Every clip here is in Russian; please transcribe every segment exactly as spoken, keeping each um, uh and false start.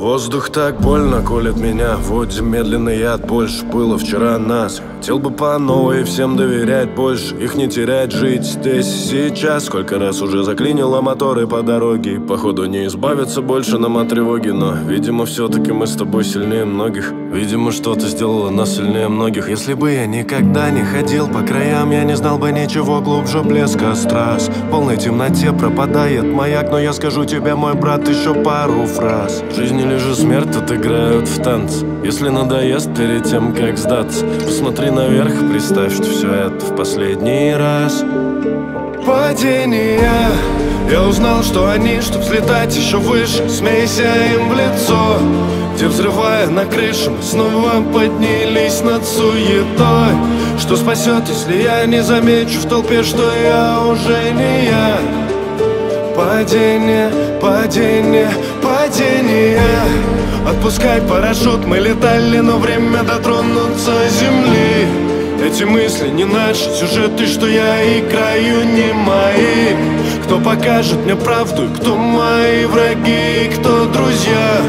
Воздух так больно колет меня, вводим медленный яд. Больше было вчера нас. Хотел бы по новой всем доверять больше, их не терять, жить здесь сейчас. Сколько раз уже заклинило моторы по дороге, походу не избавиться больше нам от тревоги. Но, видимо, все-таки мы с тобой сильнее многих. Видимо, что-то сделало нас сильнее многих. Если бы я никогда не ходил по краям, я не знал бы ничего глубже блеска страз. В полной темноте пропадает маяк, но я скажу тебе, мой брат, еще пару фраз. Жизнь или же смерть отыграют в танц. Если надоест перед тем, как сдаться, посмотри наверх, представь, что все это в последний раз. Падения. Я узнал, что они, чтоб взлетать еще выше, смейся им в лицо. Где, взрывая на крышу, мы снова поднялись над суетой. Что спасет, если я не замечу в толпе, что я уже не я? Падение, падение, падение. Отпускай парашют, мы летали, но время дотронуться земли. Эти мысли не наши, сюжеты, что я играю, не мои. Кто покажет мне правду, и кто мои враги, и кто друзья?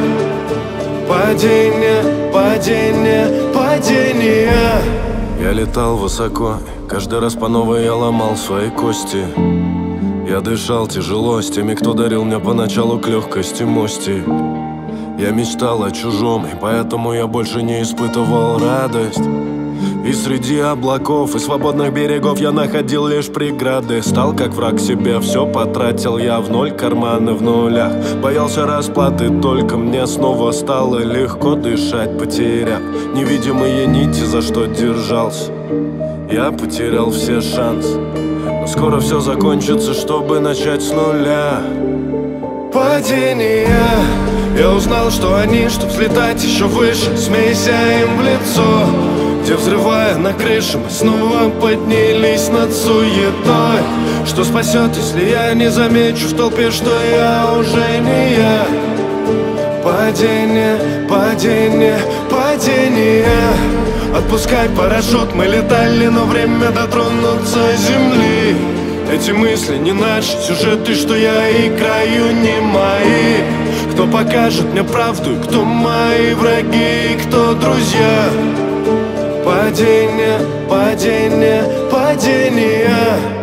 Падение, падение, падение. Я летал высоко, каждый раз по новой я ломал свои кости. Я дышал тяжело с теми, кто дарил мне поначалу к легкости мости. Я мечтал о чужом, и поэтому я больше не испытывал радость. И среди облаков и свободных берегов я находил лишь преграды. Стал как враг себе, все потратил я в ноль, карманы в нулях. Боялся расплаты, только мне снова стало легко дышать, потеряв невидимые нити, за что держался. Я потерял все шансы, но скоро все закончится, чтобы начать с нуля. Падения. Я узнал, что они, чтоб взлетать еще выше, смейся им в лицо. Где, взрывая на крыше, мы снова поднялись над суетой. Что спасет, если я не замечу в толпе, что я уже не я? Падение, падение, падение. Отпускай парашют, мы летали, но время дотронуться земли. Эти мысли не наши, сюжеты, что я играю, не мои. Кто покажет мне правду, и кто мои враги, и кто друзья? Падение, падение, падение.